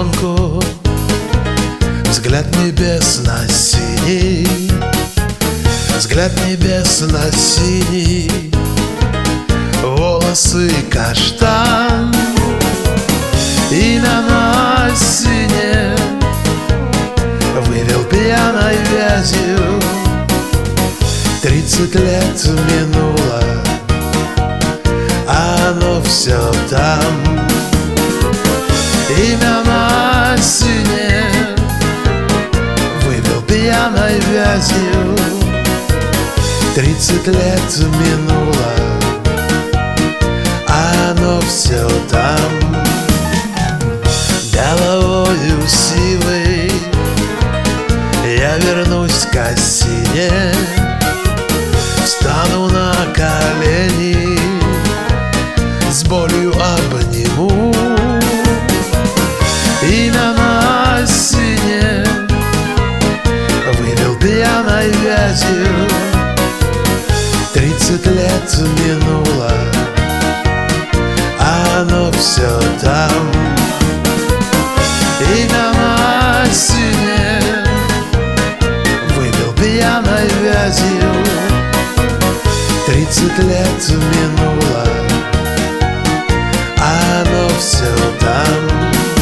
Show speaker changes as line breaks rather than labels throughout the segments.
девчонку, взгляд небесно-синий, взгляд небесно-синий, волосы каштан, и на осине вывел пьяной вязью. 30 лет минуло, а оно все там. Имя на осине вывел пьяной вязью. 30 лет минуло, а оно все там. Головою силой я вернусь к осине, встану на колени, с болью обниму. Имя на осине вывел пьяной вязью. 30 лет минуло, а оно все там. Имя на осине вывел пьяной вязью. 30 лет минуло, а оно все там.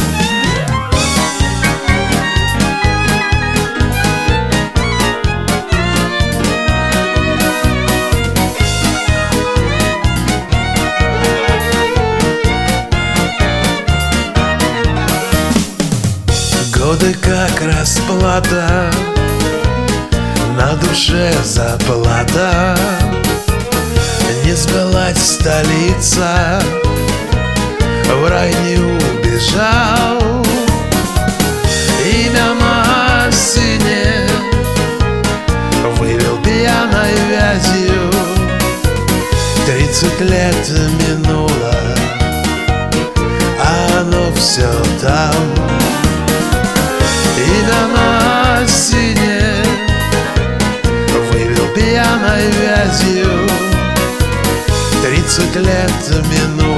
Годы как расплата, на душе заплата. Не сбылась столица, в рай не убежал. Имя на осине вывел пьяной вязью. 30 лет минуло, а оно все там. Имя на осине вывел пьяной вязью. 30 лет минуло,